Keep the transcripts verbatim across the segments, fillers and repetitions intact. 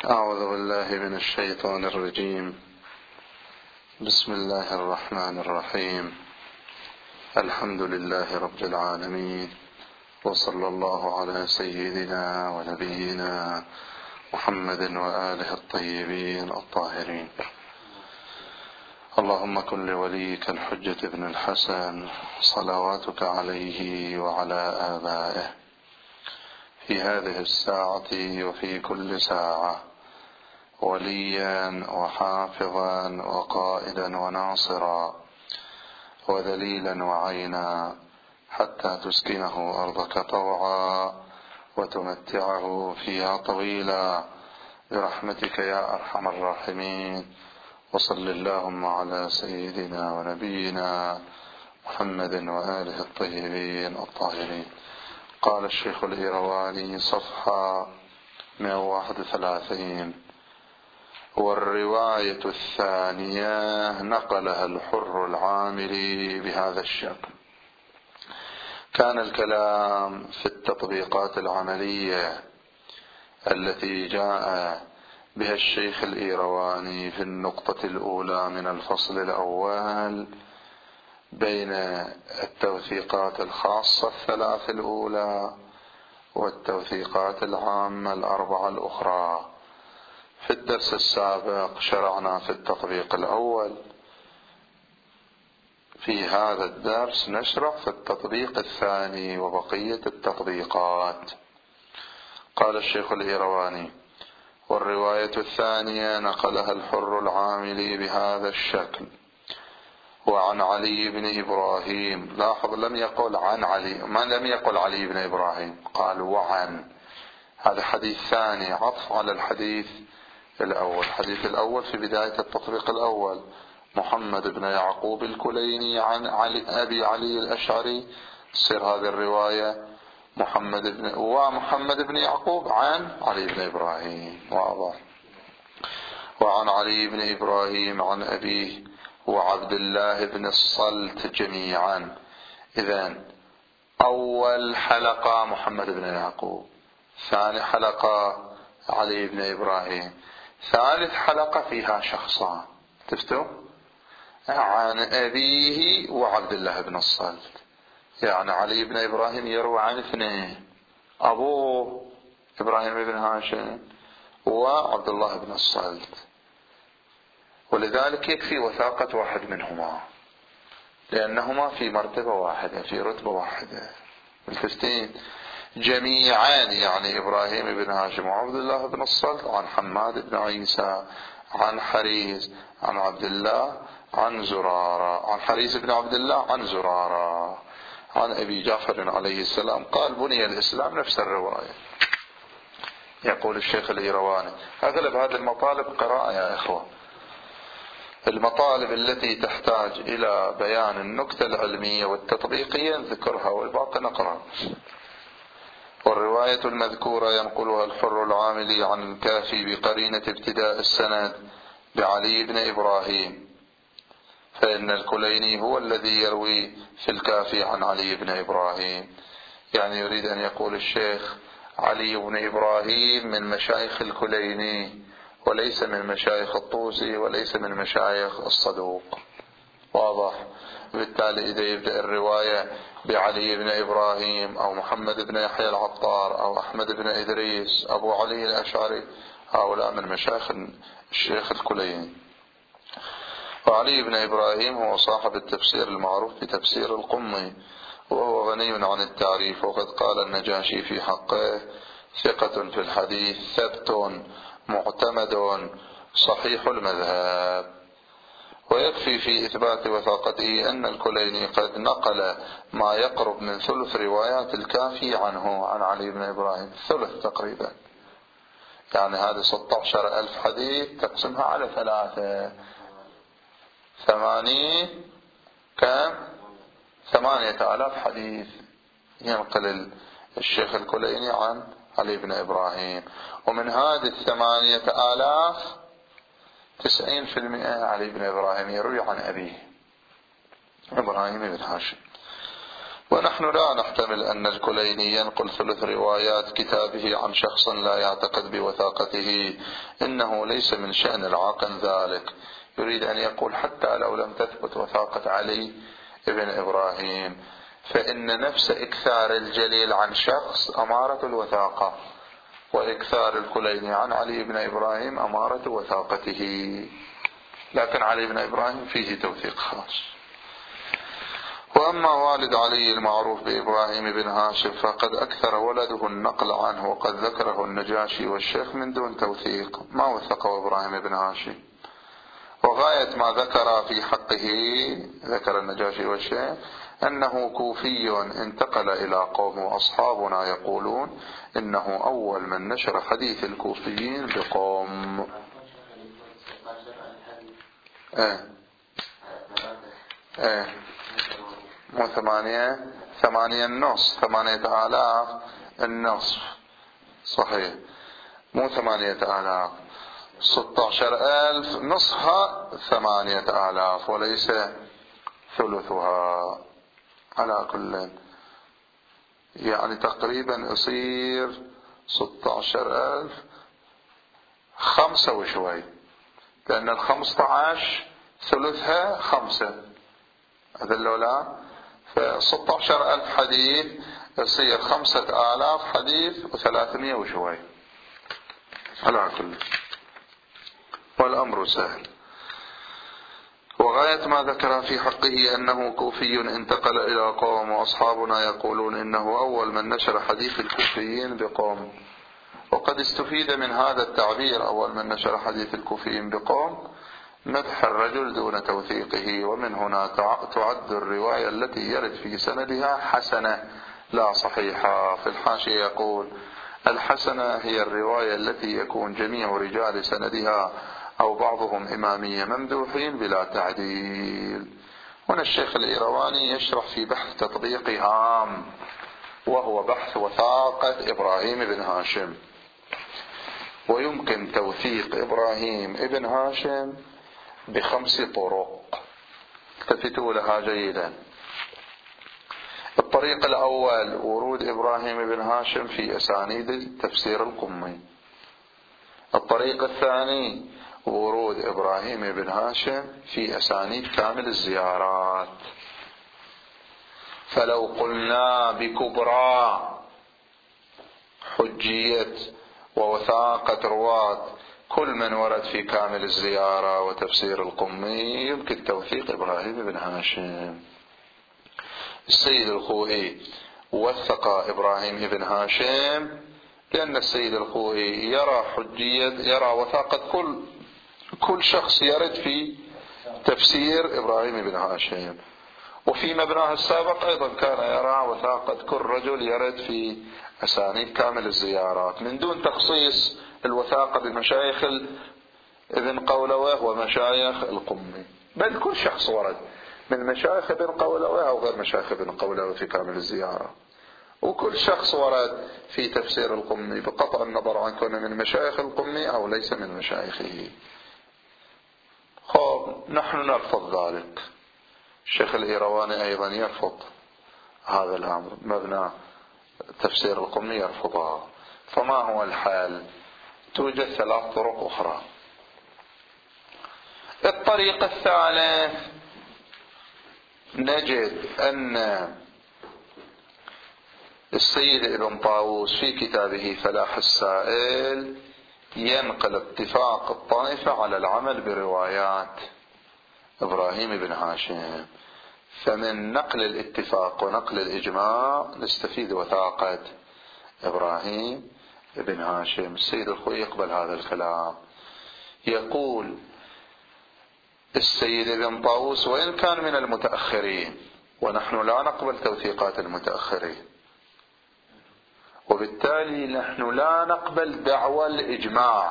أعوذ بالله من الشيطان الرجيم. بسم الله الرحمن الرحيم. الحمد لله رب العالمين، وصلى الله على سيدنا ونبينا محمد وآله الطيبين الطاهرين. اللهم كن لوليك الحجة بن الحسن صلواتك عليه وعلى آبائه في هذه الساعة وفي كل ساعة وليا وحافظا وقائدا وناصرا وذليلا وعينا، حتى تسكنه أرضك طوعا وتمتعه فيها طويلا برحمتك يا أرحم الراحمين. وصل اللهم على سيدنا ونبينا محمد وآله الطيبين الطاهرين. قال الشيخ الإيرواني صفحة مئة وواحد وثلاثين: والرواية الثانية نقلها الحر العاملي بهذا الشكل. كان الكلام في التطبيقات العملية التي جاء بها الشيخ الإيرواني في النقطة الأولى من الفصل الأول بين التوثيقات الخاصة الثلاث الأولى والتوثيقات العامة الأربعة الأخرى. في الدرس السابق شرعنا في التطبيق الأول، في هذا الدرس نشرع في التطبيق الثاني وبقية التطبيقات. قال الشيخ الإيرواني: والرواية الثانية نقلها الحر العاملي بهذا الشكل: وعن علي بن إبراهيم. لاحظ لم يقل عن علي، ما لم يقل علي بن إبراهيم، قال وعن. هذا حديث ثاني عطف على الحديث الأول. الحديث الأول في بداية التطبيق الأول: محمد بن يعقوب الكليني عن علي أبي علي الأشعري. تصير هذه الرواية محمد بن ومحمد بن يعقوب عن علي بن إبراهيم، واضح. وعن علي بن إبراهيم عن أبيه وعبد الله بن الصلت جميعا. إذن أول حلقة محمد بن يعقوب، ثاني حلقة علي بن إبراهيم، ثالث حلقة فيها شخصان، تفتوا عن أبيه وعبد الله بن الصلت. يعني علي بن إبراهيم يروى عن اثنين: أبوه إبراهيم بن هاشم وعبد الله بن الصلت، ولذلك يكفي وثاقة واحد منهما لأنهما في مرتبة واحدة، في رتبة واحدة. الفستين جميعا يعني إبراهيم بن هاشم وعبد الله بن الصلت عن حماد بن عيسى عن حريز عن عبد الله عن زرارة عن حريز بن عبد الله عن زرارة عن أبي جعفر عليه السلام قال: بني الإسلام. نفس الرواية. يقول الشيخ الإيرواني: أغلب هذه المطالب قراءة يا إخوة. المطالب التي تحتاج إلى بيان النكتة العلمية والتطبيقية نذكرها والباقي نقرأ. والرواية المذكورة ينقلها الحر العاملي عن الكافي بقرينة ابتداء السند بعلي بن إبراهيم، فإن الكليني هو الذي يروي في الكافي عن علي بن إبراهيم. يعني يريد أن يقول الشيخ علي بن إبراهيم من مشايخ الكليني وليس من مشايخ الطوسي وليس من مشايخ الصدوق، واضح. بالتالي إذا يبدأ الرواية بعلي بن إبراهيم أو محمد بن يحيى العطار أو أحمد بن إدريس أبو علي الأشعري، هؤلاء من مشايخ الشيخ الكليني. وعلي بن إبراهيم هو صاحب التفسير المعروف بتفسير القمي، وهو غني عن التعريف. وقد قال النجاشي في حقه: ثقة في الحديث، ثبت، معتمد، صحيح المذهب. ويكفي في إثبات وثاقته أن الكليني قد نقل ما يقرب من ثلث روايات الكافي عنه عن علي بن إبراهيم، ثلث تقريبا. يعني هذه ستة عشر ألف حديث تقسمها على ثلاثة، ثمانين كم ثمانية آلاف حديث ينقل الشيخ الكليني عن علي بن إبراهيم. ومن هذه الثمانية آلاف تسعين في المئة علي بن إبراهيم يروي عن أبيه إبراهيم بن هاشم. ونحن لا نحتمل أن الكليني ينقل ثلث روايات كتابه عن شخص لا يعتقد بوثاقته، إنه ليس من شأن العاقل ذلك. يريد أن يقول حتى لو لم تثبت وثاقة علي ابن إبراهيم فإن نفس إكثار الجليل عن شخص أمارة الوثاقة، وإكثار الكليني عن علي بن إبراهيم أمارة وثاقته، لكن علي بن إبراهيم فيه توثيق خاص. وأما والد علي المعروف بإبراهيم بن هاشم فقد أكثر ولده النقل عنه، وقد ذكره النجاشي والشيخ من دون توثيق، ما وثقه إبراهيم بن هاشم. وغاية ما ذكر في حقه، ذكر النجاشي والشيخ، أنه كوفي انتقل إلى قوم، وأصحابنا يقولون إنه أول من نشر حديث الكوفيين بقوم. ايه ايه مو ثمانية ثمانية النصف، ثمانية آلاف النصف صحيح، مو ثمانية آلاف، ستة عشر ألف نصفها ثمانية آلاف وليس ثلثها. على كل يعني تقريبا يصير ستة عشر ألف خمسة وشوي، لأن الخمسة عشر ثلثها خمسة، هذا اللولا فستة عشر ألف حديث يصير خمسة آلاف حديث وثلاثمية وشوي. على كل والأمر سهل. وغاية ما ذكر في حقه أنه كوفي انتقل إلى قوم، وأصحابنا يقولون إنه أول من نشر حديث الكوفيين بقوم. وقد استفيد من هذا التعبير أول من نشر حديث الكوفيين بقوم مدح الرجل دون توثيقه، ومن هنا تعد الرواية التي يرد في سندها حسنة لا صحيحة. في الحاشية يقول: الحسنة هي الرواية التي يكون جميع رجال سندها أو بعضهم إمامية ممدوحين بلا تعديل. هنا الشيخ الإيرواني يشرح في بحث تطبيق هام، وهو بحث وثاقة إبراهيم بن هاشم. ويمكن توثيق إبراهيم بن هاشم بخمس طرق، التفتوا لها جيدا. الطريق الأول ورود إبراهيم بن هاشم في أسانيد تفسير القمي. الطريق الثاني ورود إبراهيم بن هاشم في أسانيد كامل الزيارات. فلو قلنا بكبرى حجية ووثاقة رواة كل من ورد في كامل الزيارة وتفسير القمي يمكن توثيق إبراهيم بن هاشم. السيد الخوئي وثق إبراهيم بن هاشم لأن السيد الخوئي يرى حجية، يرى وثاقة كل كل شخص يرد في تفسير إبراهيم بن هاشم. وفي مبناه السابق أيضا كان يرى وثاقة كل رجل يرد في أسانيد كامل الزيارات، من دون تخصيص الوثاقة بمشايخ ابن قولويه ومشايخ القمي، بل كل شخص ورد من مشايخ ابن قولويه أو غير مشايخ ابن قولويه في كامل الزيارة، وكل شخص ورد في تفسير القمي بقطع النظر عن كونه من مشايخ القمي أو ليس من مشايخه. خب نحن نرفض ذلك. الشيخ الإيرواني أيضا يرفض هذا الأمر، مبنى تفسير القمي يرفضها. فما هو الحال؟ توجد ثلاث طرق أخرى. الطريق الثالث نجد أن السيد ابن طاووس في كتابه فلاح السائل ينقل اتفاق الطائفة على العمل بروايات إبراهيم بن هاشم. فمن نقل الاتفاق ونقل الإجماع نستفيد وثاقة إبراهيم بن هاشم. السيد الخوئي يقبل هذا الكلام، يقول السيد ابن طاووس وإن كان من المتأخرين، ونحن لا نقبل توثيقات المتأخرين، وبالتالي نحن لا نقبل دعوى الإجماع.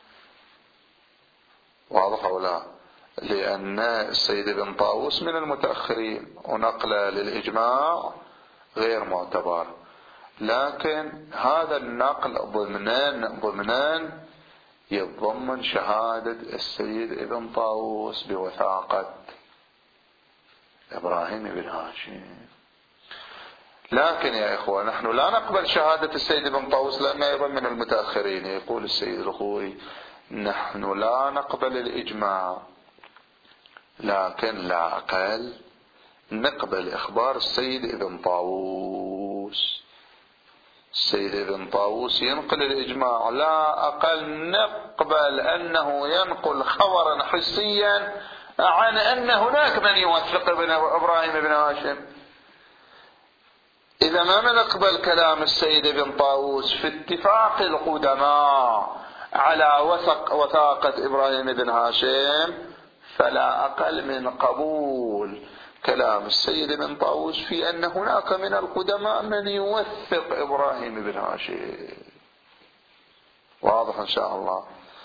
واضح أو لا؟ لأن السيد ابن طاووس من المتأخرين ونقله للإجماع غير معتبر، لكن هذا النقل ضمنان ضمنان يتضمن شهادة السيد ابن طاووس بوثاقة إبراهيم بن هاشم. لكن يا إخوة نحن لا نقبل شهادة السيد ابن طاووس لأنه أيضا من المتأخرين. يقول السيد الخوئي نحن لا نقبل الإجماع، لكن لا أقل نقبل إخبار السيد ابن طاووس. السيد ابن طاووس ينقل الإجماع، لا أقل نقبل أنه ينقل خبرا حسيا عن أن هناك من يوثق ابن إبراهيم بن هاشم. إذا ما نقبل كلام السيد ابن طاووس في اتفاق القدماء على وثق وثاقة إبراهيم بن هاشم، فلا أقل من قبول كلام السيد ابن طاووس في أن هناك من القدماء من يوثق إبراهيم بن هاشم. واضح إن شاء الله.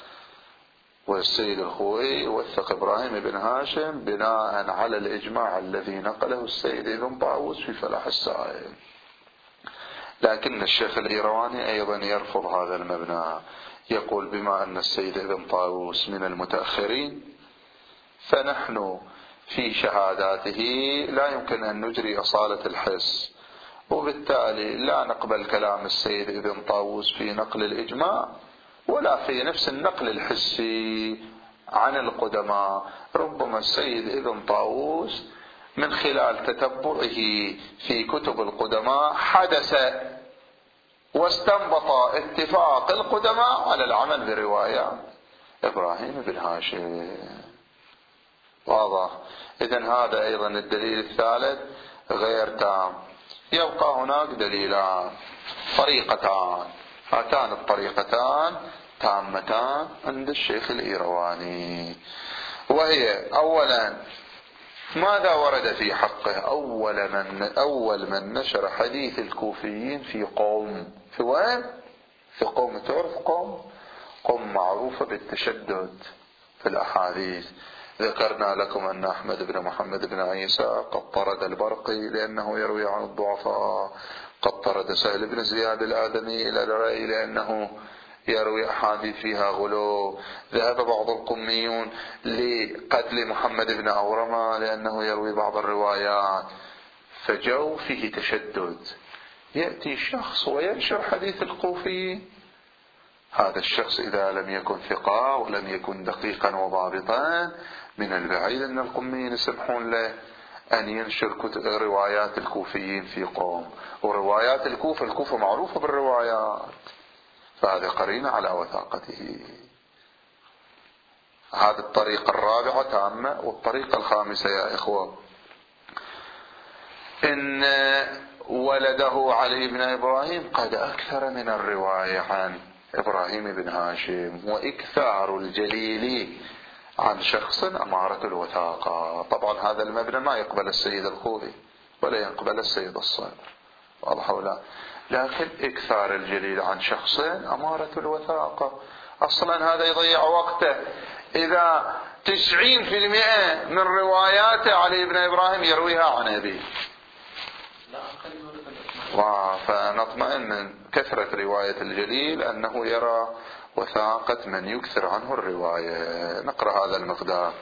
والسيد الخوئي وثق إبراهيم بن هاشم بناء على الإجماع الذي نقله السيد ابن طاووس في فلاح السائل. لكن الشيخ الإيرواني أيضا يرفض هذا المبنى، يقول بما أن السيد ابن طاووس من المتأخرين فنحن في شهاداته لا يمكن أن نجري أصالة الحس، وبالتالي لا نقبل كلام السيد ابن طاووس في نقل الإجماع ولا في نفس النقل الحسي عن القدماء. ربما السيد ابن طاووس من خلال تتبعه في كتب القدماء حدث واستنبط اتفاق القدماء على العمل برواية إبراهيم بن هاشم. واضح. إذن هذا أيضا الدليل الثالث غير تام. يبقى هناك دليلان، طريقتان، هاتان الطريقتان تامتان عند الشيخ الإيرواني، وهي أولا ماذا ورد في حقه؟ أول من, أول من نشر حديث الكوفيين في قوم. في وين؟ في قوم. تعرف قوم؟ قوم معروفة بالتشدد في الأحاديث. ذكرنا لكم أن أحمد بن محمد بن عيسى قد طرد البرقي لأنه يروي عن الضعفاء، قد طرد سهل بن زياد الآدمي إلى الرأي لأنه يروي أحاديث فيها غلو. ذهب بعض القميون لقتل محمد بن أورمة لأنه يروي بعض الروايات. فجو فيه تشدد. يأتي شخص وينشر حديث الكوفي، هذا الشخص إذا لم يكن ثقة ولم يكن دقيقا وضابطا من البعيد أن القميين يسمحون له أن ينشر روايات الكوفيين في قوم. وروايات الكوفة، الكوفة معروفة بالروايات، فهذه قرينة على وثاقته. هذه الطريقة الرابعة تامة. والطريقة الخامسة يا إخوة إن ولده علي بن إبراهيم قد أكثر من الرواية عن إبراهيم بن هاشم، وإكثار الجليل عن شخص أمارة الوثاقة. طبعا هذا المبنى ما يقبل السيد الخوئي ولا يقبل السيد الصدر، واضح ولا؟ لكن إكثار الجليل عن شخص أمارة الوثاقة. أصلا هذا يضيع وقته. إذا تسعين في المئة من روايات علي بن إبراهيم يرويها عن أبيه، فنطمئن من كثرة رواية الجليل أنه يرى وثاقة من يكثر عنه الرواية. نقرأ هذا المقدار.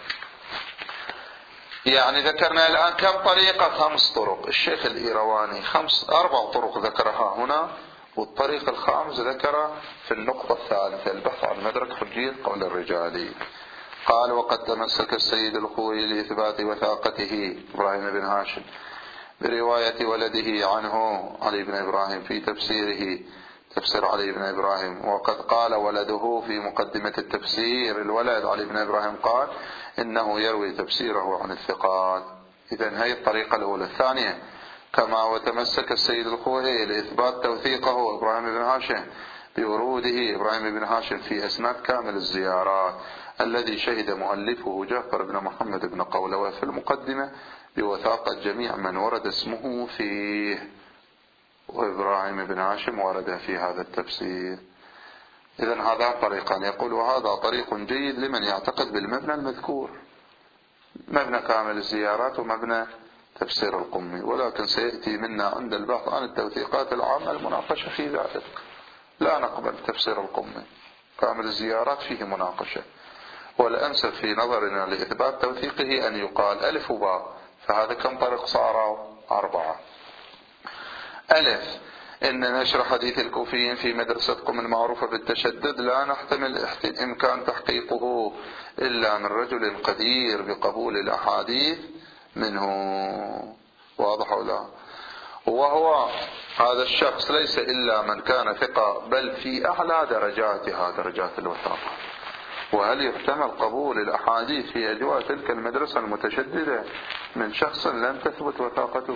يعني ذكرنا الآن كم طريقة؟ خمس طرق. الشيخ الإيرواني خمس أربع طرق ذكرها هنا، والطريق الخامس ذكر في النقطة الثالثة البحث عن مدرك حجية قول الرجالي. قال وقد تمسك السيد الخوئي لإثبات وثاقته إبراهيم بن هاشم برواية ولده عنه علي بن إبراهيم في تفسيره تفسير علي بن إبراهيم. وقد قال ولده في مقدمة التفسير، الولد علي بن إبراهيم قال إنه يروي تفسيره عن الثقات. إذن هذه الطريقة الأولى. الثانية كما وتمسك السيد الخوئي لإثبات توثيقه إبراهيم بن هاشم بوروده إبراهيم بن هاشم في أسناد كامل الزيارات الذي شهد مؤلفه جعفر بن محمد بن قولوة في المقدمة بوثاقة جميع من ورد اسمه فيه، وإبراهيم بن هاشم ورد في هذا التفسير. إذن هذا طريقان. يقول وهذا طريق جيد لمن يعتقد بالمبنى المذكور، مبنى كامل الزيارات ومبنى تفسير القمي. ولكن سيأتي منا عند البحث عن التوثيقات العامة المناقشة في ذلك. لا نقبل تفسير القمي، كامل الزيارات فيه مناقشة، والأنسب في نظرنا لإثبات توثيقه أن يقال ألف وباء. فهذا كم طريق صار؟ أربعة. ألف إن نشر حديث الكوفيين في مدرستكم المعروفة بالتشدد لا نحتمل إمكان تحقيقه إلا من رجل قدير بقبول الأحاديث منه. واضح أو لا؟ وهو هذا الشخص ليس إلا من كان ثقة، بل في أعلى درجاتها درجات الوثاقة. وهل يحتمل قبول الأحاديث في أجواء تلك المدرسة المتشددة من شخص لم تثبت وثاقته؟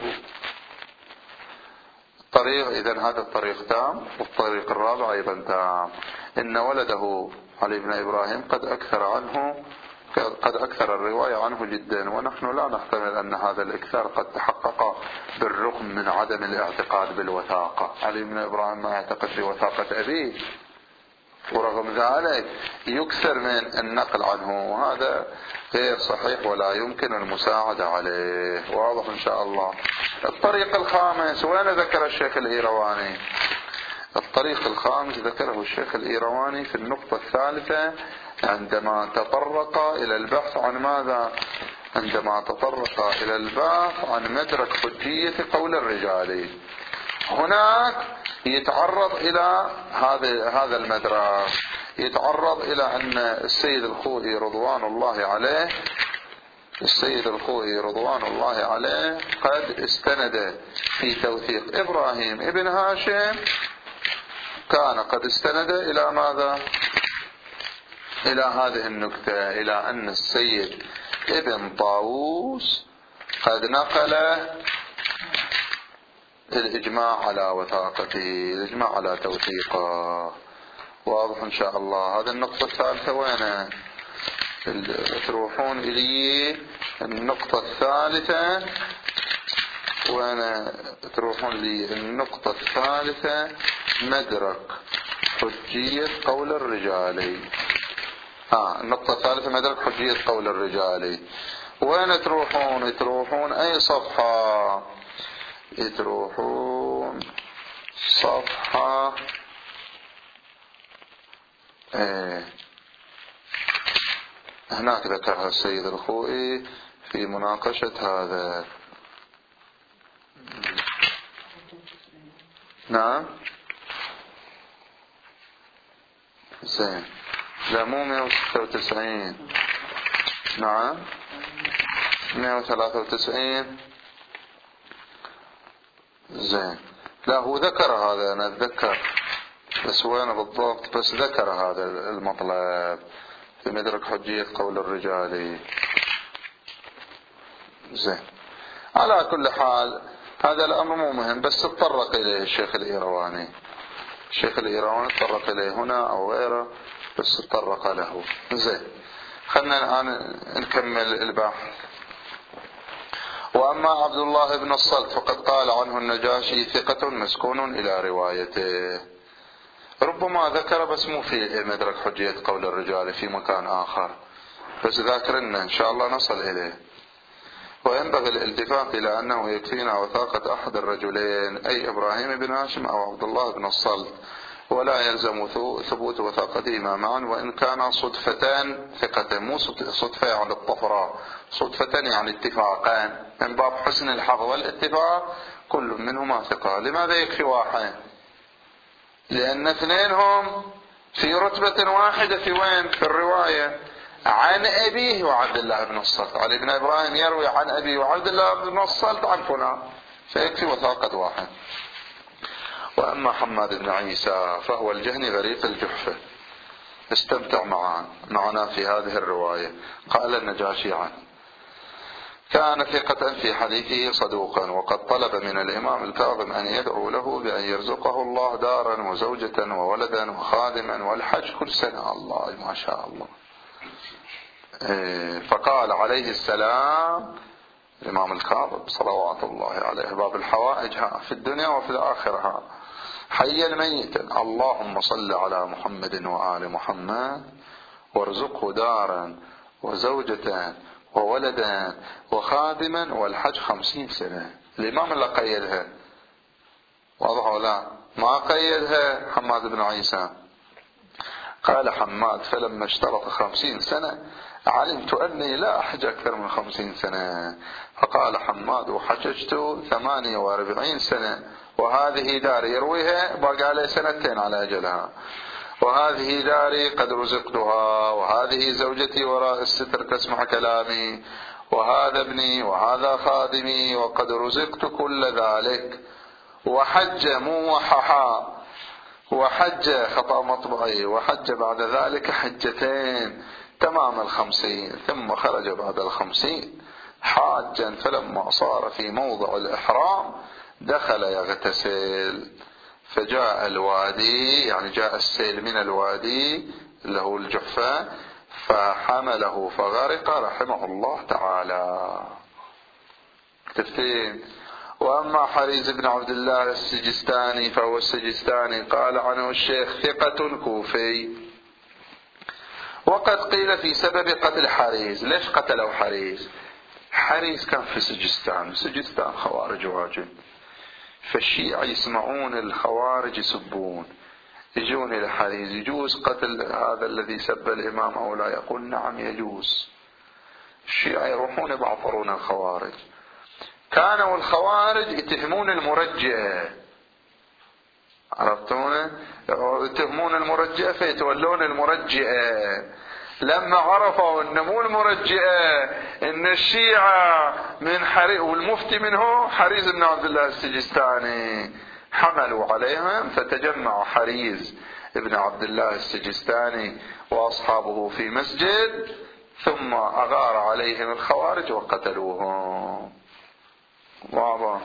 طريق إذن هذا الطريق تام. والطريق الرابع أيضا تام، إن ولده علي بن إبراهيم قد أكثر عنه قد أكثر الرواية عنه جدا، ونحن لا نحتمل أن هذا الإكثار قد تحقق بالرغم من عدم الاعتقاد بالوثاقة. علي بن إبراهيم ما يعتقد بوثاقة أبيه، ورغم ذلك يكثر من النقل عنه، وهذا غير صحيح ولا يمكن المساعدة عليه. واضح إن شاء الله. الطريق الخامس وين ذكر الشيخ الإيرواني؟ الطريق الخامس ذكره الشيخ الإيرواني في النقطة الثالثة عندما تطرق إلى البحث عن ماذا؟ عندما تطرق إلى البحث عن مدرك حجية قول الرجال. هناك يتعرض إلى هذا هذا المدرك، يتعرض إلى أن السيد الخوئي رضوان الله عليه السيد الخوئي رضوان الله عليه قد استند في توثيق إبراهيم ابن هاشم، كان قد استند إلى ماذا؟ إلى هذه النكتة، إلى أن السيد ابن طاووس قد نقل الإجماع على وثاقته، الإجماع على توثيقه. واضح إن شاء الله. هذا النقطة الثالثة وين تروحون إلي؟ النقطة الثالثة وين تروحون لي؟ النقطة الثالثة مدرك حجية قول الرجال. ها النقطة الثالثة مدرك حجية قول الرجال. وين تروحون؟ تروحون أي صفحة؟ تروحون صفحة ايه هناك ذكرها السيد الخوئي في مناقشة هذا. نعم زين. لا مو مئة وستة وتسعين، نعم مئة وثلاثة وتسعين. زين. لا هو ذكر هذا، أنا أتذكر بس وين بالضبط، بس ذكر هذا المطلب في مدرك حجية قول الرجال. زين. على كل حال هذا الأمر مو مهم، بس تطرق إليه الشيخ الإيرواني. الشيخ الإيرواني تطرق إليه هنا أو غيره، بس تطرق له. زين. خلنا الآن نكمل البحث. وأما عبد الله بن الصلت فقد قال عنه النجاشي ثقة مسكون إلى روايته. ربما ذكر بس مو في مدرك حجية قول الرجال، في مكان آخر، بس ذاكرنا إن شاء الله نصل إليه. وينبغي الالتفات إلى أنه يكفينا وثاقة أحد الرجلين، أي إبراهيم بن هاشم أو عبد الله بن الصلت، ولا يلزم ثبوت وثاقتهما معا، وإن كان صدفتان ثقة. مو صدفة يعني الطفرة، صدفة يعني اتفاقان من باب حسن الحظ والاتفاق، كل منهما ثقة. لماذا يكفي واحد؟ لأن اثنينهم في رتبة واحدة في وين؟ في الرواية عن أبيه وعبد الله بن الصلت. علي بن إبراهيم يروي عن أبيه وعبد الله بن الصلت عن فلان، فيكفي وثاقة واحد. وأما حماد بن عيسى فهو الجهني غريق الجحفة، استمتع معنا معنا في هذه الرواية. قال النجاشي عنه: كان ثقة في حديثه صدوقا، وقد طلب من الإمام الكاظم أن يدعو له بأن يرزقه الله دارا وزوجة وولدا وخادما والحج كل سنة. الله ما شاء الله. فقال عليه السلام الإمام الكاظم صلوات الله عليه: باب الحوائج في الدنيا وفي الآخرة، حيا ميتا، اللهم صل على محمد وآل محمد وارزقه دارا وزوجة وولدا وخادما والحج خمسين سنة. الإمام اللي قيدها، واضح ولا ما قيدها؟ حماد بن عيسى. قال حماد: فلما اشترط خمسين سنة علمت أني لا أحج أكثر من خمسين سنة. فقال حماد: وحججت ثمانية واربعين سنة وهذه داري يرويها باقي عليه سنتين على أجلها، وهذه داري قد رزقتها، وهذه زوجتي وراء الستر تسمع كلامي، وهذا ابني وهذا خادمي وقد رزقت كل ذلك. وحج موححا، وحج خطأ مطبعي، وحج بعد ذلك حجتين تمام الخمسين، ثم خرج بعد الخمسين حاجا، فلما صار في موضع الإحرام دخل يغتسل، فجاء الوادي، يعني جاء السيل من الوادي اللي هو الجحفة، فحمله فغرق رحمه الله تعالى. تفتين. وأما حريز بن عبد الله السجستاني فهو السجستاني قال عنه الشيخ ثقة كوفي. وقد قيل في سبب قتل حريز. ليش قتلوا حريز؟ حريز كان في سجستان، سجستان خوارج واجد، فالشيعة يسمعون الخوارج يسبون، يجون إلى حريز يجوز قتل هذا الذي سب الإمام أو لا؟ يقول نعم يجوز. الشيعة يروحون يبعثرون الخوارج. كانوا الخوارج يتهمون المرجئة، عرفتون؟ يتهمون المرجئة فيتولون المرجئة. لما عرفوا ان مو المرجئة، ان الشيعة من حريز والمفتي منه حريز بن عبد الله السجستاني، حملوا عليهم، فتجمع حريز بن عبد الله السجستاني واصحابه في مسجد، ثم اغار عليهم الخوارج وقتلوهم. واضح.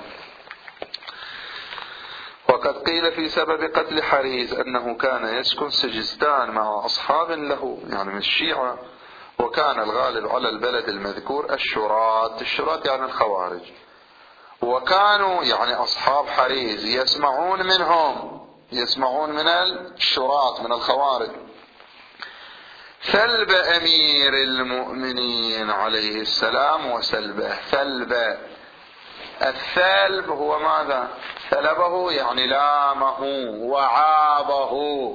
وقد قيل في سبب قتل حريز أنه كان يسكن سجستان مع أصحاب له، يعني من الشيعة، وكان الغالب على البلد المذكور الشراط، الشراط يعني الخوارج، وكانوا يعني أصحاب حريز يسمعون منهم، يسمعون من الشراط من الخوارج ثلب أمير المؤمنين عليه السلام وسلبه. ثلب، الثلب هو ماذا؟ ثلبه يعني لامه وعابه.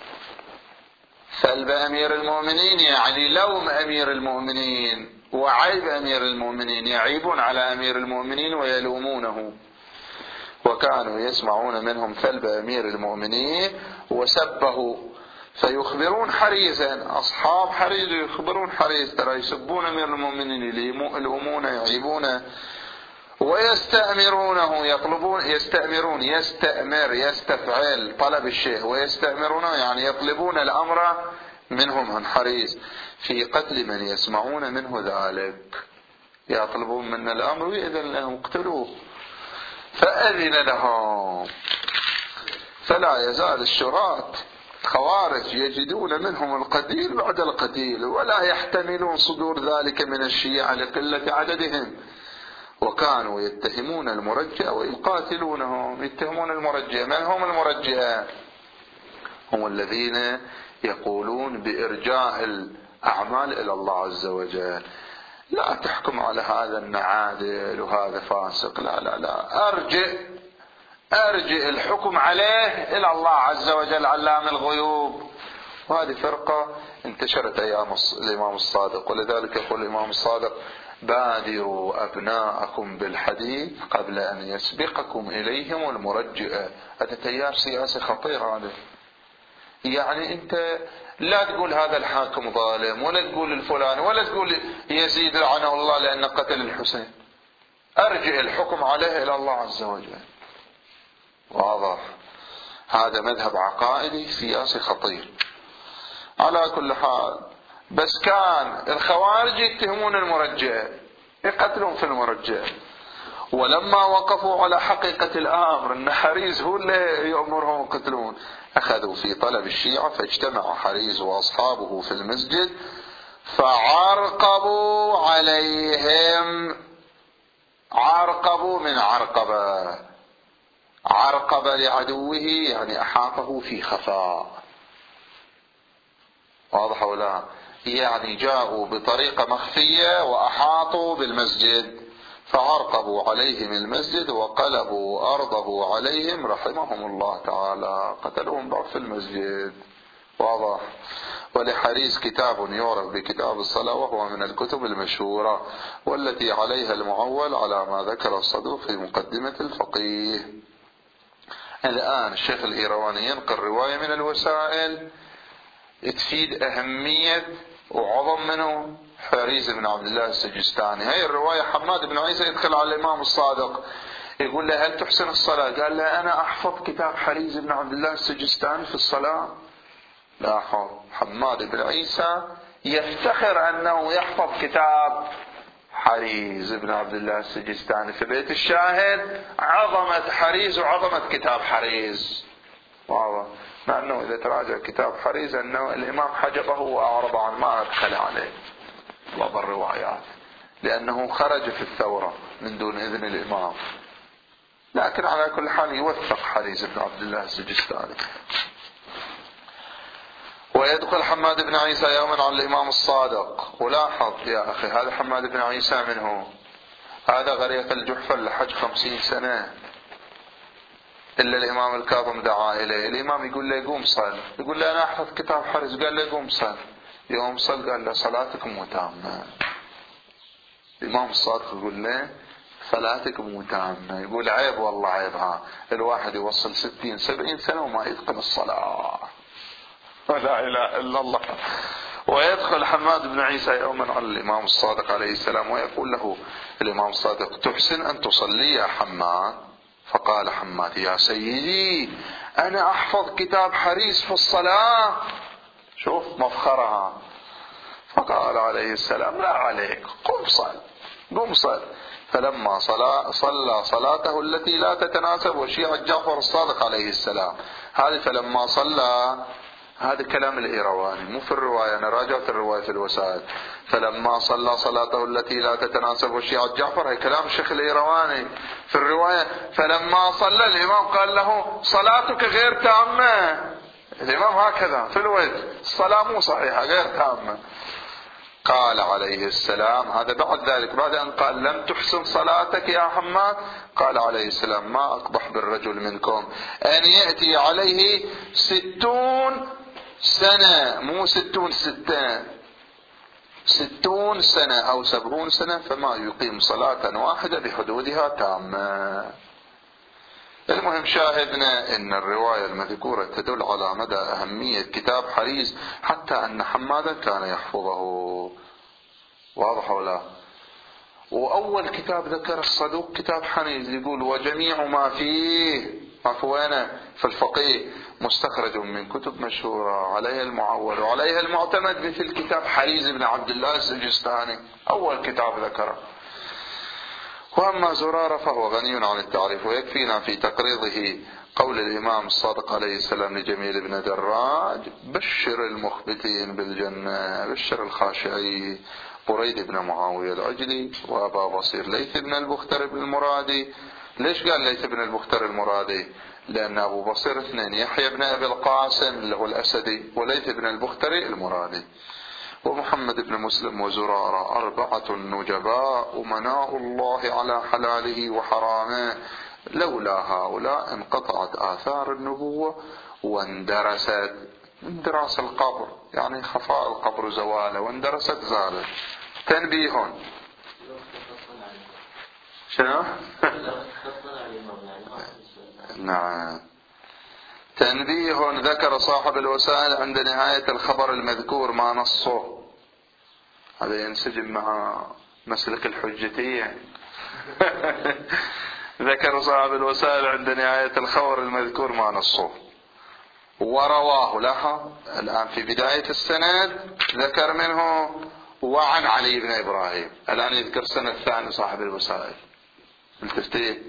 ثلب أمير المؤمنين يعني لوم أمير المؤمنين وعيب أمير المؤمنين، يعيبون على أمير المؤمنين ويلومونه. وكانوا يسمعون منهم ثلب أمير المؤمنين وسبه، فيخبرون حريزا، أصحاب حريز يخبرون حريز ترى يسبون أمير المؤمنين، يلومونه يعيبونه، ويستأمرونه، يطلبون، يستأمرون، يستأمر يستفعل طلب الشيء، ويستأمرونه يعني يطلبون الأمر منهم عن حريز في قتل من يسمعون منه ذلك، يطلبون من الأمر ويأذن لهم اقتلوه، فأذن لهم. فلا يزال الشراط خوارج يجدون منهم القتيل بعد القتيل، ولا يحتملون صدور ذلك من الشيعة لقلة عددهم، وكانوا يتهمون المرجئة ويقاتلونهم. يتهمون المرجئة. من هم المرجئة؟ هم الذين يقولون بإرجاء الأعمال إلى الله عز وجل. لا تحكم على هذا النعادل وهذا فاسق، لا لا لا، أرجئ أرجئ الحكم عليه إلى الله عز وجل علام الغيوب. وهذه فرقة انتشرت أيام الإمام الصادق، ولذلك يقول الإمام الصادق بادروا أبناءكم بالحديث قبل أن يسبقكم إليهم المرجئة. هذا تيار سياسي خطير هذا. يعني أنت لا تقول هذا الحاكم ظالم، ولا تقول الفلان، ولا تقول يزيد لعنه الله لأن قتل الحسين، أرجع الحكم عليه إلى الله عز وجل. واضح. هذا مذهب عقائدي سياسي خطير. على كل حال، بس كان الخوارج يتهمون المرجئة، يقتلون في المرجئة، ولما وقفوا على حقيقة الأمر أن حريز هو اللي يأمرهم يقتلون، أخذوا في طلب الشيعة، فاجتمع حريز وأصحابه في المسجد فعرقبوا عليهم. عرقبوا من عرقبة، عرقب لعدوه يعني أحاطه في خفاء. واضح ولا؟ يعني جاءوا بطريقة مخفية وأحاطوا بالمسجد، فعرقبوا عليهم المسجد وقلبوا أرضه عليهم رحمهم الله تعالى، قتلوهم بعض في المسجد. واضح. ولحريز كتاب يعرف بكتاب الصلاة، وهو من الكتب المشهورة والتي عليها المعول على ما ذكر الصدوق في مقدمة الفقيه. الآن الشيخ الإيرواني ينقل رواية من الوسائل تفيد أهمية وعظم منه حريز بن عبد الله السجستاني. هاي الرواية حماد بن عيسى يدخل على الإمام الصادق يقول له هل تحسن الصلاة؟ قال له أنا أحفظ كتاب حريز بن عبد الله السجستاني في الصلاة. لاحظ حماد بن عيسى يفتخر أنه يحفظ كتاب حريز بن عبد الله السجستاني. في بيت الشاهد عظمة حريز وعظمة كتاب حريز واضح، مع أنه إذا تراجع كتاب حريز أنه الإمام حجبه وأعرض عن ما أدخل عليه بعض الروايات لأنه خرج في الثورة من دون إذن الإمام، لكن على كل حال يوثق حريز بن عبد الله السجستاني. ويدخل حماد بن عيسى يوما على الإمام الصادق. ولاحظ يا أخي هذا حماد بن عيسى منه هذا غريق الجحفة لحج خمسين سنة، إلا الإمام الكاظم دعا إليه. الإمام يقول له قوم صل، يقول له أنا أحفظ كتاب حريز. قال له قوم صل. يوم صل قال له صلاتكم متامة. الإمام الصادق يقول له صلاتكم متامة. يقول عيب والله عيب، ها الواحد يوصل ستين سبعين سنة وما يتقن الصلاة، لا إله إلا الله. ويدخل حماد بن عيسى يوما على الإمام الصادق عليه السلام ويقول له الإمام الصادق تحسن أن تصلي يا حماد؟ فقال حماد يا سيدي أنا أحفظ كتاب حريز في الصلاة. شوف مفخرها. فقال عليه السلام لا عليك، قم صل قم صل. فلما صلى صلى صلاته التي لا تتناسب وشيعة جعفر الصادق عليه السلام. هذه فلما صلى، هذا كلام الإيرواني مو في الرواية، أنا راجعت الرواية في الوسائل. فلما صلى صلاته التي لا تتناسب وشيعة جعفر، هي كلام الشيخ الإيرواني. في الرواية فلما صلى الإمام قال له صلاتك غير تامة. الإمام هكذا في الوجه الصلاة مو صحيحة غير تامة. قال عليه السلام هذا بعد ذلك بعد أن قال لم تحسن صلاتك يا حماد، قال عليه السلام ما أقبح بالرجل منكم أن يأتي عليه ستون سنة، مو ستون ستة، ستون سنة أو سبعون سنة فما يقيم صلاة واحدة بحدودها تامة. المهم شاهدنا ان الرواية المذكورة تدل على مدى اهمية كتاب حريز حتى ان حمادا كان يحفظه. واضح ولا؟ واول كتاب ذكر الصدوق كتاب حريز، يقول وجميع ما فيه ما في وينه في الفقيه مستخرج من كتب مشهورة عليها المعول وعليها المعتمد مثل كتاب حريز بن عبد الله السجستاني اول كتاب ذكره. وأما زرارة فهو غني عن التعريف، ويكفينا في تقريضه قول الإمام الصادق عليه السلام لجميل بن دراج بشر المخبتين بالجنة، بشر الخاشعي بريد بن معاوية العجلي وأبا بصير ليث بن البختر المرادي. ليش قال ليث بن البختر المرادي؟ لأن أبو بصير اثنين، يحيى بن أبي القاسم اللي هو الأسدي وليث بن البختر المرادي. ومحمد بن مسلم وزرارة أربعة نجباء ومناء الله على حلاله وحرامه، لولا هؤلاء انقطعت آثار النبوة واندرست اندراس القبر، يعني خفاء القبر زواله واندرست زاله. تنبيه شنو؟ نعم تنبيه ذكر صاحب الوسائل عند نهاية الخبر المذكور ما نصه. هذا ينسجم مع مسلك الحجتية. ذكر صاحب الوسائل عند نهاية الخبر المذكور ما نصه ورواه. لاحظ الآن في بداية السند ذكر منه وعن علي بن إبراهيم، الآن يذكر سنة الثاني صاحب الوسائل. التفتيه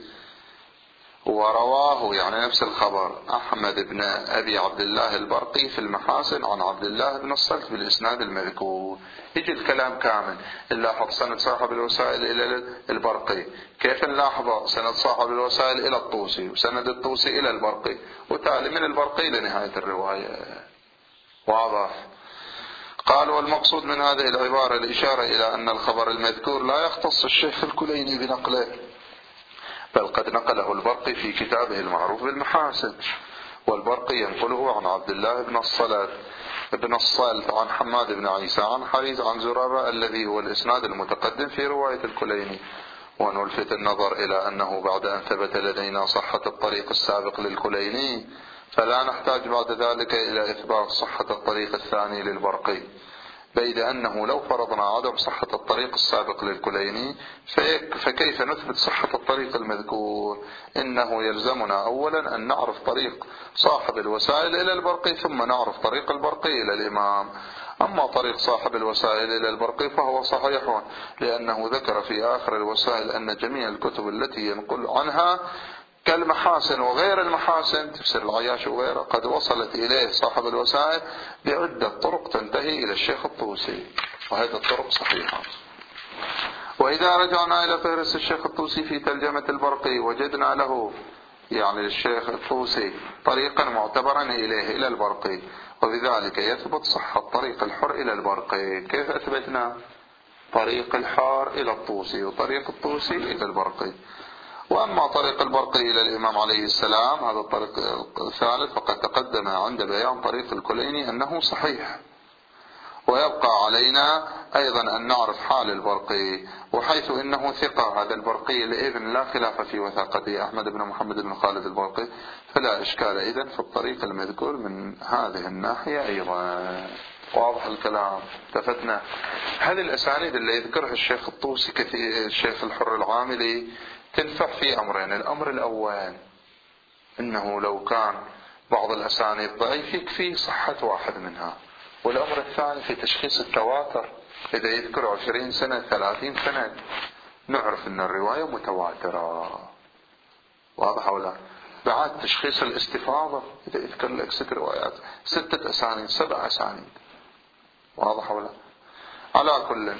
ورواه يعني نفس الخبر أحمد بن أبي عبد الله البرقي في المحاسن عن عبد الله بن الصلت بالإسناد المذكور. يجي الكلام كامل. نلاحظ سند صاحب الوسائل إلى البرقي، كيف نلاحظ سند صاحب الوسائل إلى الطوسي وسند الطوسي إلى البرقي وتالي من البرقي لنهاية الرواية. واضح؟ قال والمقصود من هذه العبارة الإشارة إلى أن الخبر المذكور لا يختص الشيخ الكليني بنقله، بل قد نقله البرقي في كتابه المعروف بالمحاسن. والبرقي ينقله عن عبد الله بن الصلت بن الصلت عن حماد بن عيسى عن حريز عن زرارة الذي هو الإسناد المتقدم في رواية الكليني. ونلفت النظر إلى أنه بعد أن ثبت لدينا صحة الطريق السابق للكليني فلا نحتاج بعد ذلك إلى إثبات صحة الطريق الثاني للبرقي، بيد أنه لو فرضنا عدم صحة الطريق السابق للكليني فكيف نثبت صحة الطريق المذكور؟ إنه يلزمنا أولا أن نعرف طريق صاحب الوسائل إلى البرقي ثم نعرف طريق البرقي إلى الإمام. أما طريق صاحب الوسائل إلى البرقي فهو صحيح، لأنه ذكر في آخر الوسائل أن جميع الكتب التي ينقل عنها كالمحاسن وغير المحاسن تفسير العياش وغيره قد وصلت إليه صاحب الوسائل بعدة طرق تنتهي إلى الشيخ الطوسي، وهذه الطرق صحيحة. وإذا رجعنا إلى فهرس الشيخ الطوسي في ترجمة البرقي وجدنا له يعني للشيخ الطوسي طريقا معتبرا إليه إلى البرقي، وبذلك يثبت صحة طريق الحر إلى البرقي. كيف أثبتنا؟ طريق الحار إلى الطوسي وطريق الطوسي إلى البرقي. وأما طريق البرقي إلى الإمام عليه السلام هذا الطريق الثالث فقد تقدم عند بيان طريق الكليني أنه صحيح، ويبقى علينا أيضا أن نعرف حال البرقي، وحيث إنه ثقة هذا البرقي لابن لا خلاف في وثاقته أحمد بن محمد بن خالد البرقي، فلا إشكال إذن في الطريق المذكور من هذه الناحية أيضا. واضح الكلام؟ التفتنا هذه الأسانيد اللي يذكرها الشيخ الطوسي كثير الشيخ الحر العاملي تنفع في أمرين. الأمر الأول إنه لو كان بعض الأسانيد ضعيف يكفي صحة واحد منها، والأمر الثاني في تشخيص التواتر، إذا يذكر عشرين سنة ثلاثين سنة نعرف أن الرواية متواترة. واضح ولا؟ بعد تشخيص الاستفاضة إذا يذكر لك ست روايات ستة أسانيد سبع أسانيد. واضح ولا؟ على كل.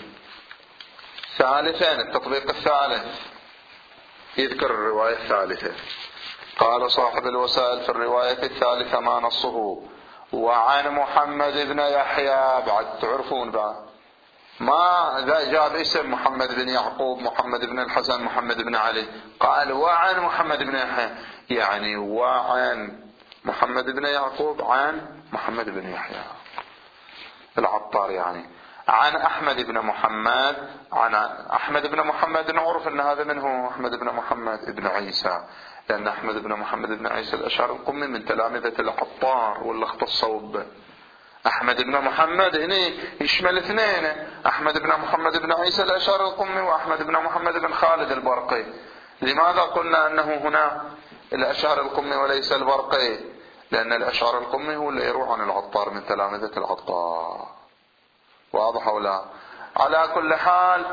ثالثا التطبيق الثالث يذكر الرواية الثالثة. قال صاحب الوسائل في الرواية الثالثة ما نصه وعن محمد بن يحيى، بعد تعرفون بعد ما ذا جاب اسم محمد بن يعقوب محمد بن الحسن محمد بن علي، قال وعن محمد بن يحيى يعني وعن محمد بن يعقوب عن محمد بن يحيى العطار، يعني عن أحمد بن محمد عن أحمد بن محمد نعرف أن هذا منه أحمد بن محمد بن عيسى، لأن أحمد بن محمد بن عيسى الأشعري القمي من تلامذة العطار واللي اختصوا به. أحمد بن محمد هنا يشمل اثنين، أحمد بن محمد بن عيسى الأشعري القمي وأحمد بن محمد بن خالد البرقي. لماذا قلنا أنه هنا الأشعري القمي وليس البرقي؟ لأن الأشعري القمي هو اللي يروح عن العطار من تلامذة العطار. واضح ولا؟ على كل حال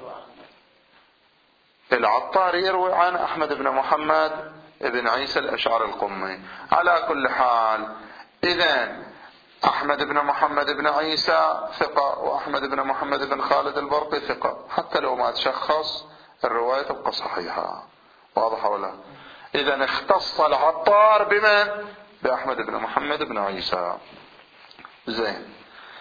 العطار يروي عن أحمد بن محمد بن عيسى الأشعري القمي. على كل حال إذن أحمد بن محمد بن عيسى ثقة وأحمد بن محمد بن خالد البرقي ثقة، حتى لو ما تشخص الرواية تبقى صحيحة. واضح ولا؟ إذن اختص العطار بمن؟ بأحمد بن محمد بن عيسى. زين.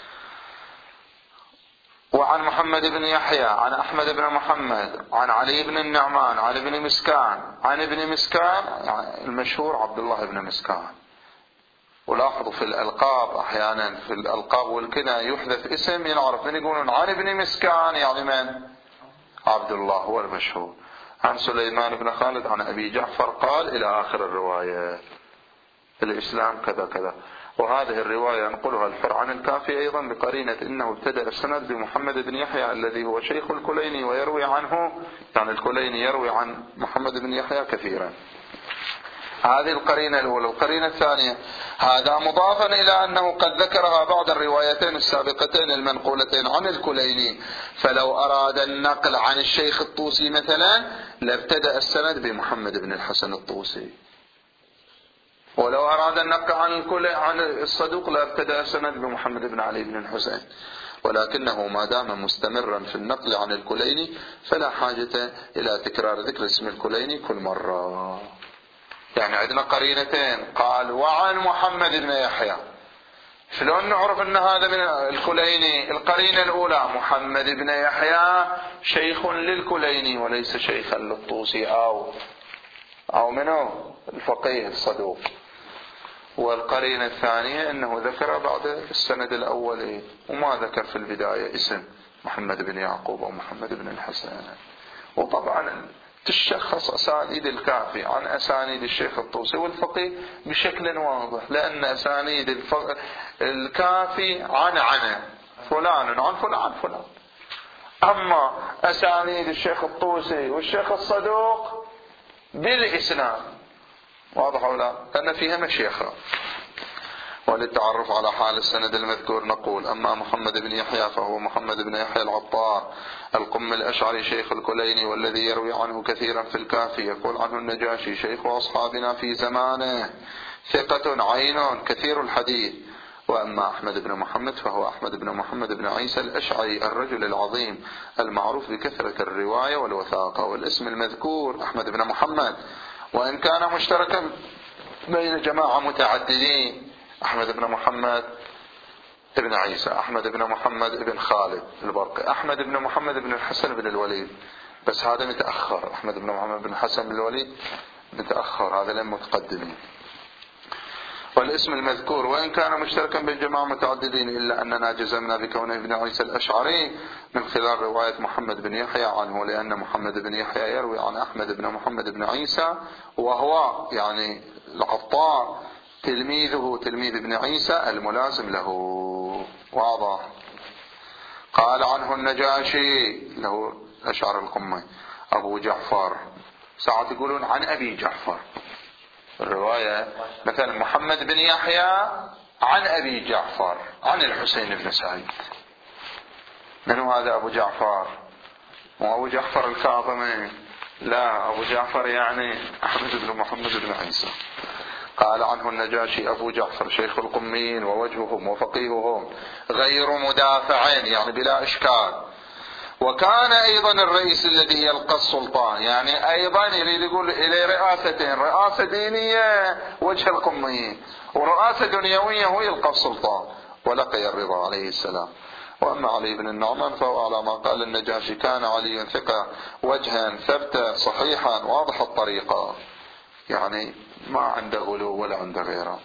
وعن محمد بن يحيى عن أحمد بن محمد عن علي بن النعمان عن ابن مسكان عن ابن مسكان يعني المشهور عبد الله بن مسكان. ولاحظوا في الألقاب أحيانا في الألقاب والكنى يحدث اسم ينعرف من يقولون عن ابن مسكان يعني من؟ عبد الله هو المشهور. عن سليمان بن خالد عن أبي جعفر قال إلى آخر الرواية الإسلام كذا كذا. وهذه الرواية ينقلها الحر عن الكافي أيضا بقرينة إنه ابتدأ السند بمحمد بن يحيى الذي هو شيخ الكليني ويروي عنه، يعني الكليني يروي عن محمد بن يحيى كثيرا. هذه القرينة الأولى. القرينة الثانية هذا مضافا إلى أنه قد ذكرها بعد الروايتين السابقتين المنقولتين عن الكليني، فلو أراد النقل عن الشيخ الطوسي مثلا لابتدأ السند بمحمد بن الحسن الطوسي، ولو أراد النقل عن عن الصدوق لابتدأ السند بمحمد بن علي بن الحسين، ولكنه ما دام مستمرا في النقل عن الكليني فلا حاجة إلى تكرار ذكر اسم الكليني كل مرة. يعني عندنا قرينتين، قال وعن محمد بن يحيى، شلون نعرف أن هذا من الكليني؟ القرينة الأولى محمد بن يحيى شيخ للكليني وليس شيخا للطوسي أو أو منه الفقيه الصدوق. والقرينة الثانية أنه ذكر بعد السند الأول وما ذكر في البداية اسم محمد بن يعقوب أو محمد بن الحسن. وطبعا تشخص أسانيد الكافي عن أسانيد الشيخ الطوسي والفقيه بشكل واضح، لأن أسانيد الف... الكافي عن عن فلان عن فلان فلان، أما أسانيد الشيخ الطوسي والشيخ الصدوق بالإسلام، واضح ولا؟ لأن فيها مشيخة. وللتعرف على حال السند المذكور نقول: أما محمد بن يحيى فهو محمد بن يحيى العطار القم الأشعري شيخ الكليني، والذي يروي عنه كثيرا في الكافي. يقول عنه النجاشي: شيخ أصحابنا في زمانه، ثقة عين كثير الحديث. وأما أحمد بن محمد فهو أحمد بن محمد بن عيسى الأشعري الرجل العظيم المعروف بكثرة الرواية والوثاقة. والاسم المذكور أحمد بن محمد، وإن كان مشتركا بين جماعة متعددين: أحمد بن محمد بن عيسى، أحمد بن محمد بن خالد البرقي، أحمد بن محمد بن الحسن بن الوليد، بس هذا متأخر. أحمد بن محمد بن الحسن بن الوليد متأخر، هذا لم متقدمين. والاسم المذكور وإن كان مشتركا بين جماعة متعددين، إلا أننا جزمنا بكونه ابن عيسى الأشعري من خلال رواية محمد بن يحيى عنه، لأن محمد بن يحيى يروي عن أحمد بن محمد بن عيسى، وهو يعني العطار تلميذه تلميذ ابن عيسى الملازم له. واضح. قال عنه النجاشي له أشعر القمي أبو جعفر، ساعات يقولون عن أبي جعفر الرواية، مثلا محمد بن يحيى عن أبي جعفر عن الحسين بن سعيد. من هذا أبو جعفر؟ مو أبو جعفر الكاظمي، لا، أبو جعفر يعني أحمد بن محمد بن عيسى. قال عنه النجاشي أبو جعفر شيخ القميين ووجههم وفقيههم غير مدافعين، يعني بلا إشكال. وكان أيضا الرئيس الذي يلقى السلطان، يعني أيضا يريد يقول إلى رئاستين: رئاسة دينية وجه القميين، ورئاسة دنيوية هو يلقى السلطان. ولقي الرضا عليه السلام. وأما علي بن النعمان فهو على ما قال النجاشي: كان علي ثقة وجها ثبتا صحيحا واضح الطريقة، يعني ما عنده غلو ولا عنده غيره.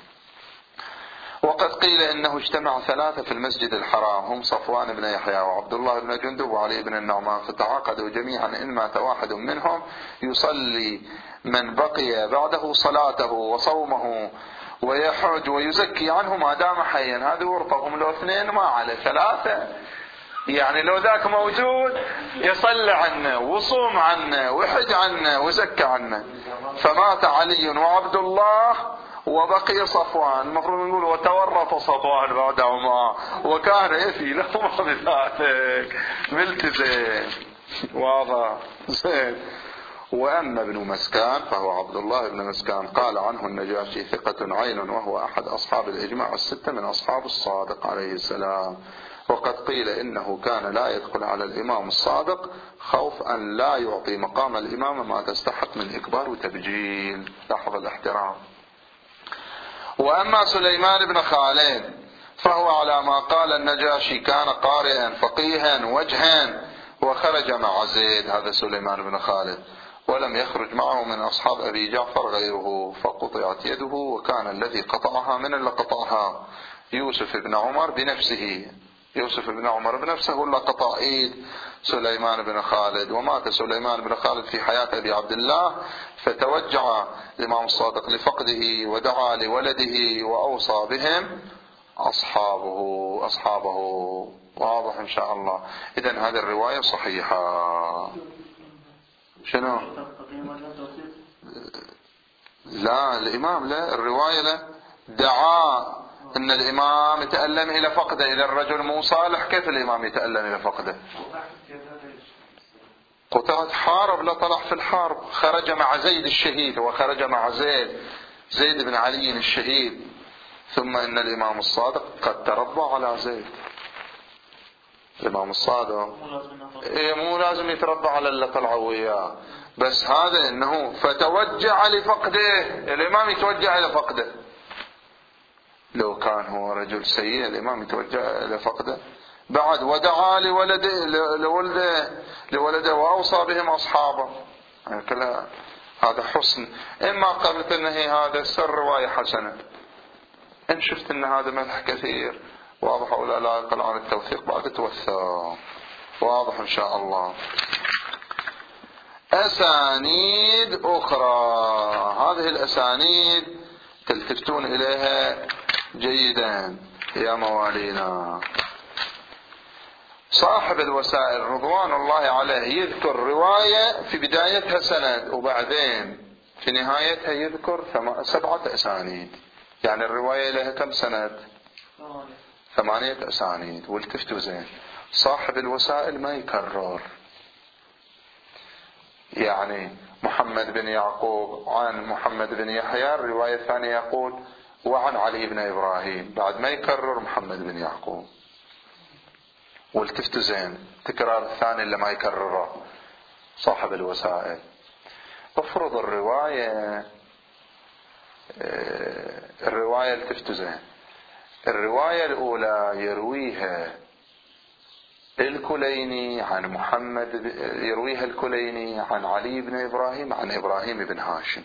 وقد قيل إنه اجتمع ثلاثة في المسجد الحرام، هم صفوان بن يحيى وعبد الله بن جندب وعلي بن النعمان، فتعاقدوا جميعا إن مات واحد منهم يصلي من بقي بعده صلاته وصومه ويحج ويزكي عنه ما دام حيا. هذه ورطهم، لو اثنين ما على ثلاثة، يعني لو ذاك موجود يصلي عنه وصوم عنه ويحج عنه ويزكى عنه. فمات علي وعبد الله وبقي صفوان، المفروض نقول وتورط صفوان بعدهما وكان يفي لهما بذلك ملتزم. واضح زين. وأما ابن مسكان فهو عبد الله بن مسكان، قال عنه النجاشي ثقة عين، وهو أحد أصحاب الإجماع الستة من أصحاب الصادق عليه السلام. وقد قيل إنه كان لا يدخل على الإمام الصادق خوف أن لا يعطي مقام الإمام ما تستحق من إكبار وتبجيل. لاحظ الاحترام. وأما سليمان بن خالد فهو على ما قال النجاشي كان قارئا فقيها وجها، وخرج مع زيد، هذا سليمان بن خالد، ولم يخرج معه من أصحاب أبي جعفر غيره، فقطعت يده، وكان الذي قطعها من اللي قطعها يوسف بن عمر بنفسه، يوسف بن عمر بنفسه ولا قطع ايد سليمان بن خالد. ومات سليمان بن خالد في حياة أبي عبد الله، فتوجع الإمام الصادق لفقده ودعا لولده وأوصى بهم أصحابه أصحابه واضح إن شاء الله. إذن هذه الرواية صحيحة. شنو؟ لا، الإمام لا، الرواية لا، دعا إن الإمام يتألم إلى فقده. إذا الرجل مو صالح كيف الإمام يتألم إلى فقده؟ قطعت حارب، لا طلع في الحرب، خرج مع زيد الشهيد، وخرج مع زيد زيد بن علي الشهيد. ثم إن الإمام الصادق قد تربى على زيد. الإمام الصادق إيه مو لازم يتربى على اللي طلعوا وياه، بس هذا إنه فتوجع لفقده، الإمام يتوجع إلى فقده. لو كان هو رجل سيء الإمام يتوجه إلى فقده. بعد ودعا لولده لولده لولده وأوصى بهم أصحابه. يعني كلها هذا حسن. إما قلت إن هي هذا سر رواية حسنة، إن شفت إن هذا مدح كثير واضح ولا لا يقل عن التوثيق بعد توثق. واضح إن شاء الله. أسانيد أخرى. هذه الأسانيد تلتفتون إليها جيدا يا موالينا. صاحب الوسائل رضوان الله عليه يذكر رواية في بدايتها سند، وبعدين في نهايتها يذكر سبعة أسانيد. يعني الرواية لها كم سند؟ ثمانية أسانيد. والتفتوا زين، صاحب الوسائل ما يكرر. يعني محمد بن يعقوب عن محمد بن يحيى، الرواية الثانية يقول وعن علي بن إبراهيم، بعد ما يكرر محمد بن يعقوب. والتفتوا زين، تكرار الثاني اللي ما يكرره صاحب الوسائل. افرض الرواية الرواية التفتوا زين، الرواية الأولى يرويها الكليني عن محمد، يرويها الكليني عن علي بن إبراهيم عن إبراهيم بن هاشم،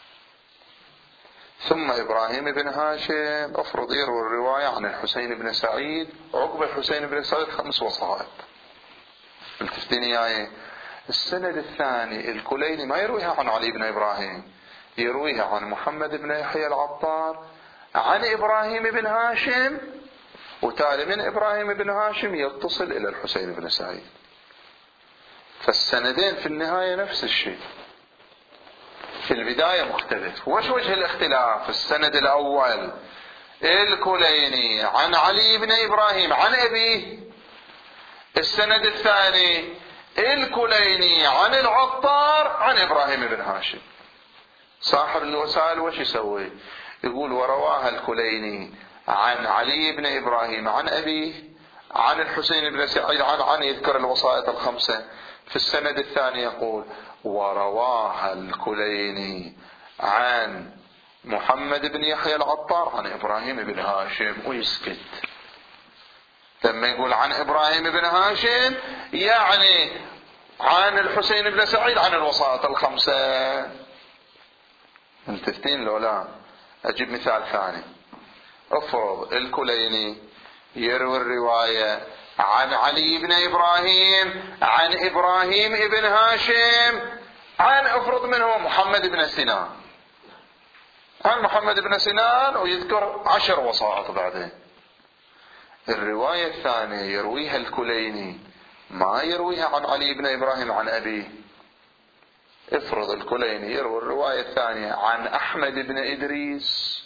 ثم إبراهيم بن هاشم أفرض يروي الرواية عن الحسين بن سعيد، عقب الحسين بن سعيد خمس وسائط. التفتين ياي السند الثاني الكليني ما يرويها عن علي بن إبراهيم، يرويها عن محمد بن يحيى العطار عن إبراهيم بن هاشم، وتالي من إبراهيم بن هاشم يتصل إلى الحسين بن سعيد. فالسندين في النهاية نفس الشيء، في البداية مختلف. وش وجه الاختلاف؟ السند الأول الكليني عن علي بن إبراهيم عن أبيه، السند الثاني الكليني عن العطار عن إبراهيم بن هاشم. صاحب الوسائل وش يسوي؟ يقول ورواها الكليني عن علي بن إبراهيم عن أبيه عن الحسين بن سعيد عن عن يذكر الوسائط الخمسة. في السند الثاني يقول ورواها الكليني عن محمد بن يحيى العطار عن إبراهيم بن هاشم، ويسكت. لما يقول عن إبراهيم بن هاشم يعني عن الحسين بن سعيد عن الوسائط الخمسة. ملتفتين لو لا؟ أجيب مثال ثاني. افرض الكليني يروي الرواية عن علي بن إبراهيم عن إبراهيم بن هاشم عن افرض منه محمد بن سنان عن محمد بن سنان، ويذكر عشر وسائط بعدين. الرواية الثانية يرويها الكليني ما يرويها عن علي بن إبراهيم عن أبيه. افرض الكليني يروي الرواية الثانية عن أحمد بن إدريس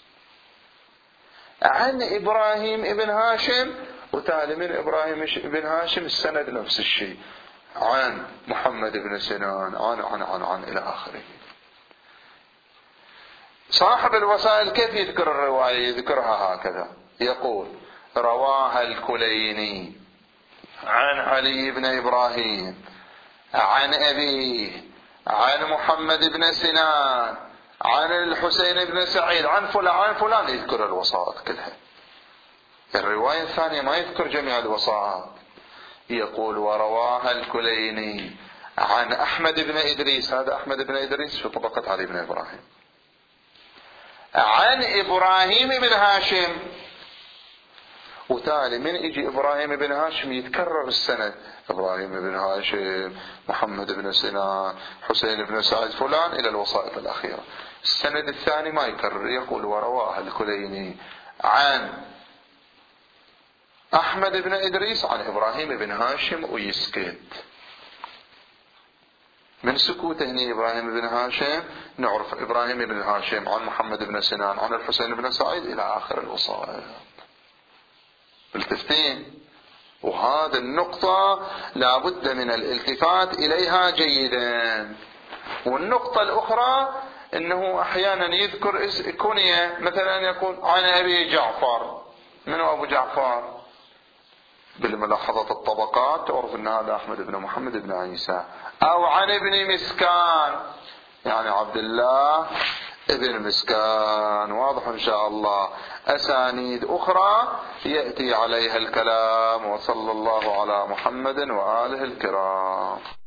عن إبراهيم بن هاشم، وتالي من إبراهيم بن هاشم السند نفس الشيء عن محمد بن سنان عن عن عن عن إلى آخره. صاحب الوسائل كيف يذكر الرواية؟ يذكرها هكذا، يقول رواها الكليني عن علي بن إبراهيم عن أبيه عن محمد بن سنان عن الحسين بن سعيد عن فلان عن فلان، يذكر الوسائط كلها. الرواية الثانية ما يذكر جميع الوسائط، يقول ورواها الكليني عن أحمد بن إدريس، هذا أحمد بن إدريس في طبقة علي بن إبراهيم، عن إبراهيم بن هاشم، وتالي من يجي إبراهيم بن هاشم يتكرر السند، إبراهيم بن هاشم محمد بن سنان حسين بن سعيد فلان إلى الوسائط الأخيرة. السند الثاني ما يكرر، يقول ورواها الكليني عن أحمد بن إدريس عن إبراهيم بن هاشم، ويسكت. من سكوته هنا إبراهيم بن هاشم نعرف إبراهيم بن هاشم عن محمد بن سنان عن الحسين بن سعيد إلى آخر الوسائط. التفتين. وهذا النقطة لابد من الالتفات إليها جيدا. والنقطة الأخرى أنه أحيانا يذكر كنية، مثلا يقول عن أبي جعفر. من هو أبو جعفر؟ بالملاحظة الطبقات تعرف أن هذا أحمد بن محمد بن عيسى. أو عن ابن مسكان، يعني عبد الله ابن مسكان. واضح إن شاء الله. أسانيد أخرى يأتي عليها الكلام. وصلى الله على محمد وآله الكرام.